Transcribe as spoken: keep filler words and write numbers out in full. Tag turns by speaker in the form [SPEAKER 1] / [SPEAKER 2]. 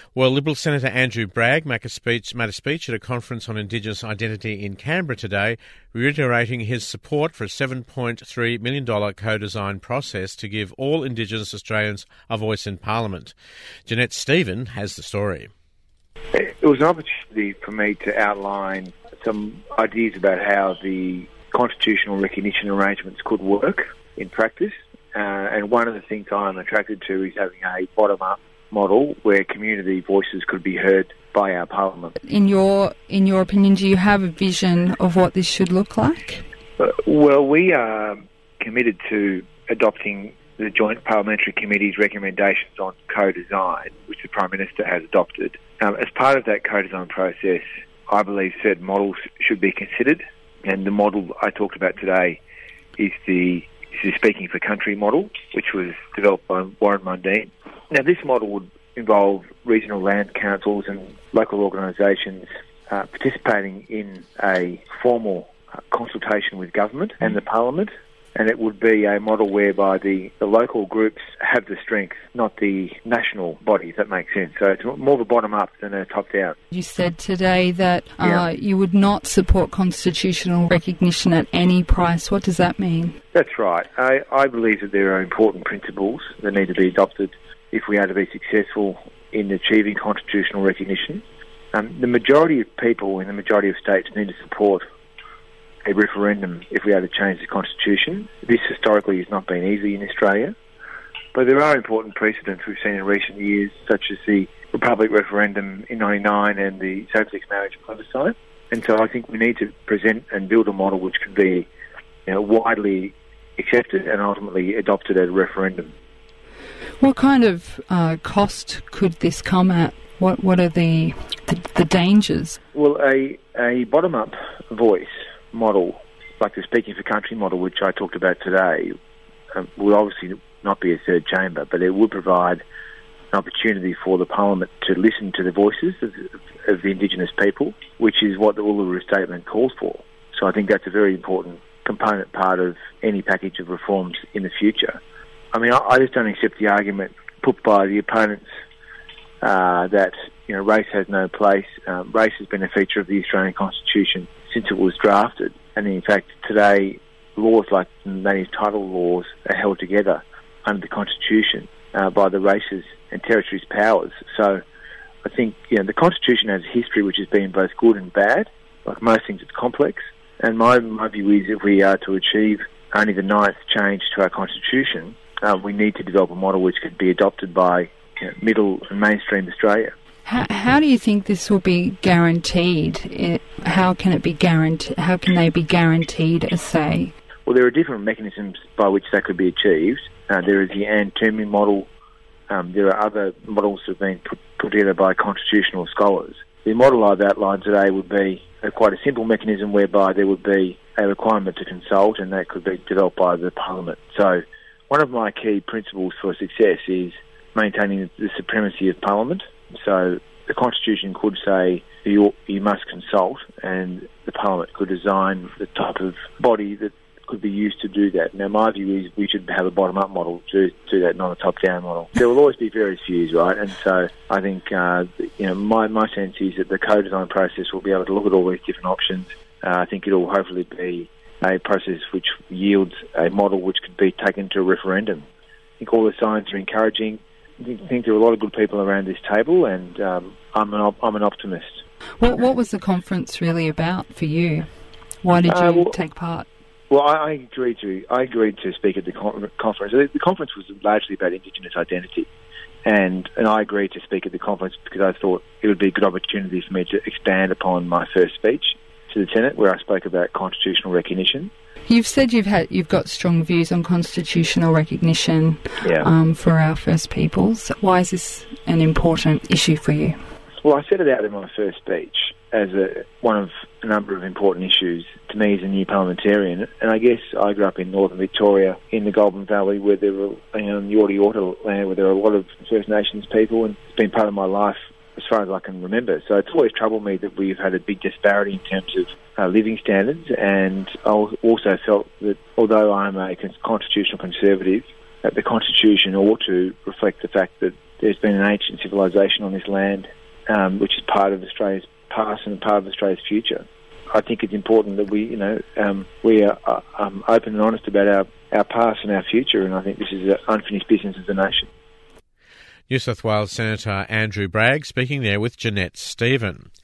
[SPEAKER 1] Well, Liberal Senator Andrew Bragg made a speech, made a speech at a conference on Indigenous identity in Canberra today, reiterating his support for a seven point three million dollars co-design process to give all Indigenous Australians a voice in Parliament. Jeanette Stephen has the story.
[SPEAKER 2] It was an opportunity for me to outline some ideas about how the constitutional recognition arrangements could work in practice. Uh, and one of the things I'm attracted to is having a bottom-up model where community voices could be heard by our Parliament.
[SPEAKER 3] In your in your opinion, do you have a vision of what this should look like?
[SPEAKER 2] Uh, well, we are committed to adopting the Joint Parliamentary Committee's recommendations on co-design, which the Prime Minister has adopted. Um, as part of that co-design process, I believe certain models should be considered, and the model I talked about today is the, is the Speaking for Country model, which was developed by Warren Mundine. Now, this model would involve regional land councils and local organisations uh, participating in a formal uh, consultation with government and the Parliament, and it would be a model whereby the, the local groups have the strength, not the national body, if that makes sense. So it's more of a bottom-up than a top-down. You
[SPEAKER 3] said today that uh,
[SPEAKER 2] yeah.
[SPEAKER 3] you would not support constitutional recognition at any price. What does that mean?
[SPEAKER 2] That's right. I, I believe that there are important principles that need to be adopted if we are to be successful in achieving constitutional recognition. Um, the majority of people in the majority of states need to support a referendum if we are to change the Constitution. This historically has not been easy in Australia, but there are important precedents we've seen in recent years, such as the Republic referendum in ninety-nine and the same-sex marriage plebiscite. And so I think we need to present and build a model which can be, you know, widely accepted and ultimately adopted at a referendum.
[SPEAKER 3] What kind of uh, cost could this come at? What What are the the, the dangers?
[SPEAKER 2] Well, a, a bottom-up voice model, like the Speaking for Country model, which I talked about today, um, will obviously not be a third chamber, but it would provide an opportunity for the Parliament to listen to the voices of, of the Indigenous people, which is what the Uluru Statement calls for. So I think that's a very important component part of any package of reforms in the future. I mean, I, I just don't accept the argument put by the opponents uh, that, you know, race has no place. Um, race has been a feature of the Australian Constitution since it was drafted, and in fact today laws like native title laws are held together under the Constitution uh, by the races and territories powers. So I think, you know, the Constitution has a history which has been both good and bad. Like most things, it's complex, and my, my view is if we are to achieve only the ninth change to our Constitution, uh, we need to develop a model which could be adopted by, you know, middle and mainstream Australia.
[SPEAKER 3] How, how do you think this will be guaranteed? It, how can it be guaranteed? How can they be guaranteed a say?
[SPEAKER 2] Well, there are different mechanisms by which that could be achieved. Uh, there is the Anne Toomey model. Um, there are other models that have been put, put together by constitutional scholars. The model I've outlined today would be a, quite a simple mechanism whereby there would be a requirement to consult, and that could be developed by the Parliament. So one of my key principles for success is maintaining the supremacy of Parliament. So the Constitution could say you, you must consult, and the Parliament could design the type of body that could be used to do that. Now, my view is we should have a bottom-up model to do that, not a top-down model. There will always be various views, right? And so I think, uh, you know, my, my sense is that the co-design process will be able to look at all these different options. Uh, I think it will hopefully be a process which yields a model which could be taken to a referendum. I think all the signs are encouraging. I think there are a lot of good people around this table, and um, I'm an op- I'm an optimist.
[SPEAKER 3] What What was the conference really about for you? Why did you
[SPEAKER 2] uh, well,
[SPEAKER 3] take part?
[SPEAKER 2] Well, I, I agreed to I agreed to speak at the con- conference. The conference was largely about Indigenous identity, and and I agreed to speak at the conference because I thought it would be a good opportunity for me to expand upon my first speech to the Senate, where I spoke about constitutional recognition.
[SPEAKER 3] You've said you've had you've got strong views on constitutional recognition
[SPEAKER 2] yeah.
[SPEAKER 3] um, for our First Peoples. Why is this an important issue for you?
[SPEAKER 2] Well, I set it out in my first speech as a, one of a number of important issues to me as a new parliamentarian. And I guess I grew up in northern Victoria, in the Goulburn Valley, where there were, you know, in the Yorta Yorta land, where there are a lot of First Nations people, and it's been part of my life as far as I can remember. So it's always troubled me that we've had a big disparity in terms of uh, living standards, and I also felt that although I'm a constitutional conservative, that the Constitution ought to reflect the fact that there's been an ancient civilization on this land, um, which is part of Australia's past and part of Australia's future. I think it's important that we, you know, um, we are uh, um, open and honest about our, our past and our future, and I think this is an unfinished business as a nation.
[SPEAKER 1] New South Wales Senator Andrew Bragg speaking there with Jeanette Stephen.